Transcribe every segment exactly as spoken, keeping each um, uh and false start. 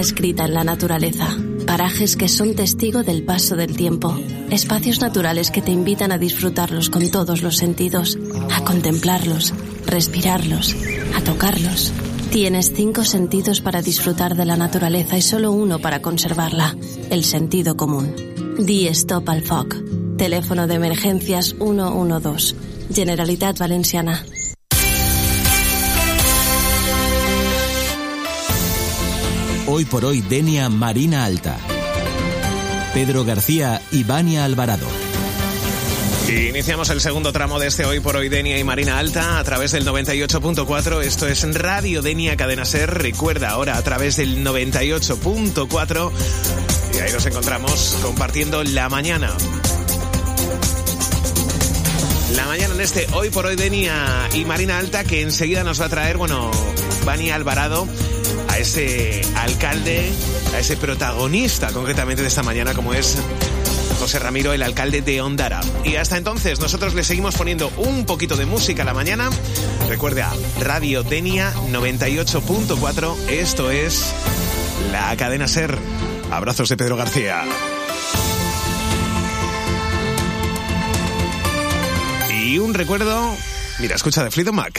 escrita en la naturaleza. Parajes que son testigo del paso del tiempo. Espacios naturales que te invitan a disfrutarlos con todos los sentidos, a contemplarlos, respirarlos, a tocarlos. Tienes cinco sentidos para disfrutar de la naturaleza y solo uno para conservarla, el sentido común. Di stop al foc. Teléfono de emergencias uno uno dos. Generalitat Valenciana. Hoy por hoy Denia Marina Alta. Pedro García y Vania Alvarado. Iniciamos el segundo tramo de este Hoy por Hoy Denia y Marina Alta a través del noventa y ocho punto cuatro. Esto es Radio Denia Cadena Ser. Recuerda ahora a través del noventa y ocho punto cuatro. Y ahí nos encontramos compartiendo la mañana. La mañana en este Hoy por Hoy Denia y Marina Alta, que enseguida nos va a traer, bueno, Vania Alvarado, a ese alcalde, a ese protagonista concretamente de esta mañana, como es José Ramiro, el alcalde de Ondara. Y hasta entonces nosotros le seguimos poniendo un poquito de música a la mañana. Recuerda, Radio Denia noventa y ocho punto cuatro, esto es la Cadena Ser. Abrazos de Pedro García. Y un recuerdo, mira, escucha de Fleetwood Mac.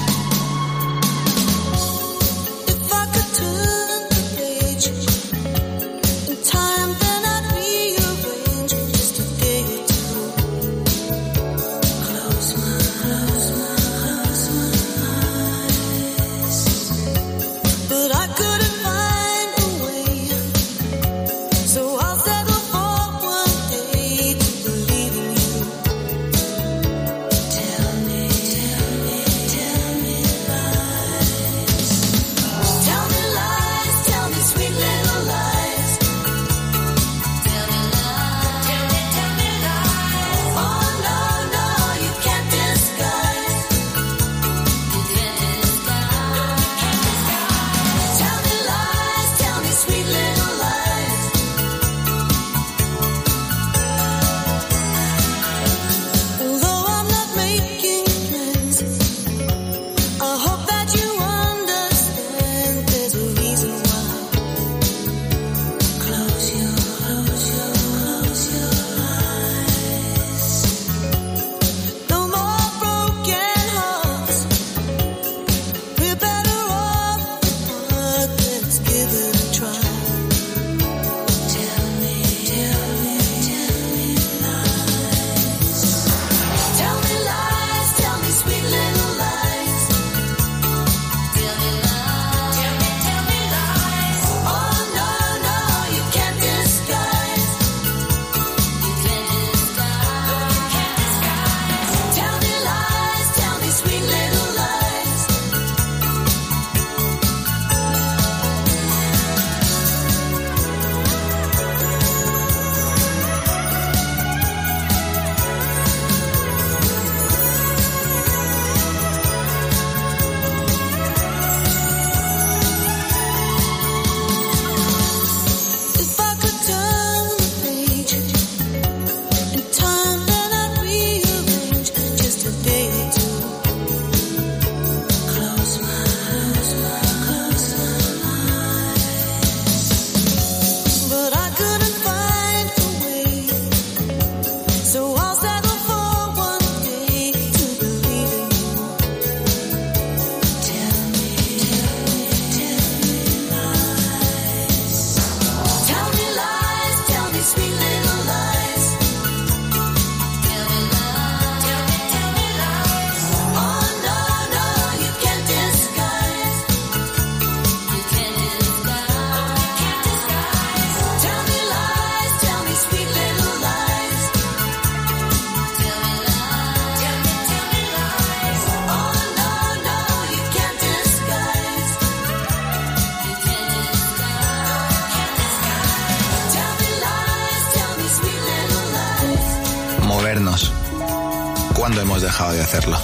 ¿Cuándo hemos dejado de hacerlo?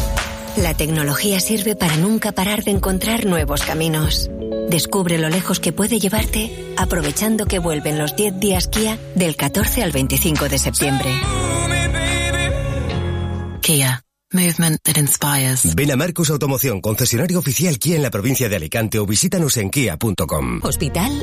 La tecnología sirve para nunca parar de encontrar nuevos caminos. Descubre lo lejos que puede llevarte aprovechando que vuelven los diez días Kia del catorce al veinticinco de septiembre. Kia. Movement that inspires. Ven a Marcos Automoción, concesionario oficial Kia en la provincia de Alicante, o visítanos en kia punto com. Hospital